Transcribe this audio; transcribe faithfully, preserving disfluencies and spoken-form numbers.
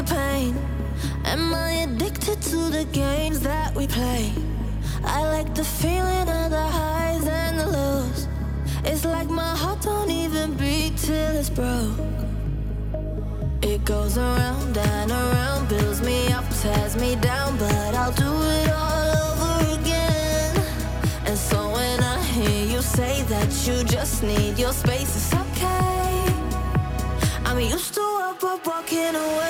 the pain? Am I addicted to the games that we play? I like the feeling of the highs and the lows. It's like my heart don't even beat till it's broke. It goes around and around, builds me up, tears me down, but I'll do it all over again. And so when I hear you say that you just need your space, it's okay. I'm used to up, up, walking away.